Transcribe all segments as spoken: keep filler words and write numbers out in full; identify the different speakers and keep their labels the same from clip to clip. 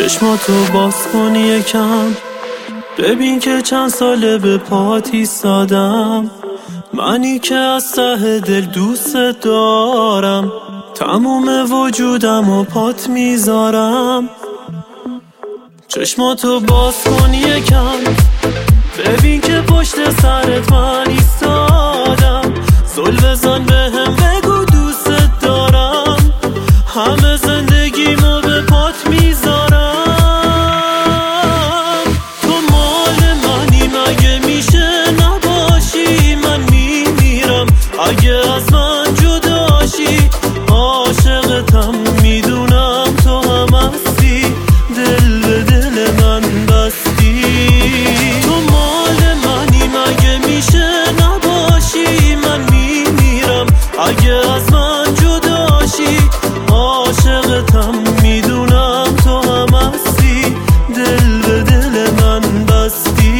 Speaker 1: چشماتو باز کن یکم، ببین که چند ساله به پات ایستادم. منی که از ته دل دوست دارم، تموم وجودم و پات میذارم. چشماتو باز کن یکم، ببین که پشت سرت من ایستادم. زل بزن بهم بگو دوست دارم، همه زندگیمو به پات میذارم. تو مال منی مگه میشه نباشی؟ من میمیرم اگه از من جداشی. عاشقتم میدونم تو هم هستی، دل به دل من بستی. تو مال منی مگه میشه نباشی؟ من میمیرم اگه از من جداشی. عاشقتم میدونم تو هم هستی، دل به دل من بستی.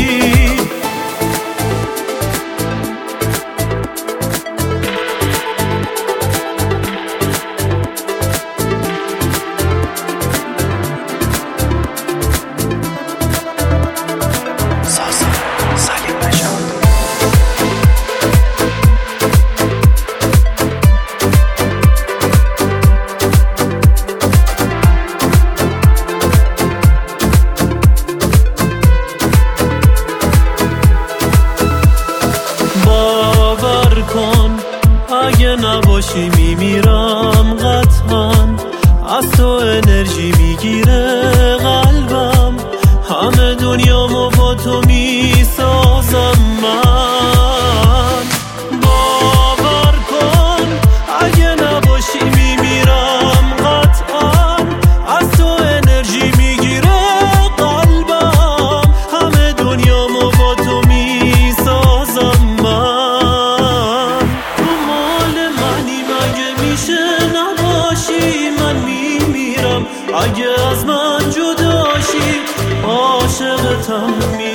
Speaker 1: باور کن اگه نباشی میمیرم قطعا. از تو انرژی میگیره قلبم، همه دنیامو با تو میسازم من. باور کن اگه نباشی میمیرم قطعا. از تو انرژی میگیره قلبم، همه دنیامو با تو میسازم من. تو مال منی مگه میشه نباشی؟ من میمیرم اگه از من جداشی. عاشقتم می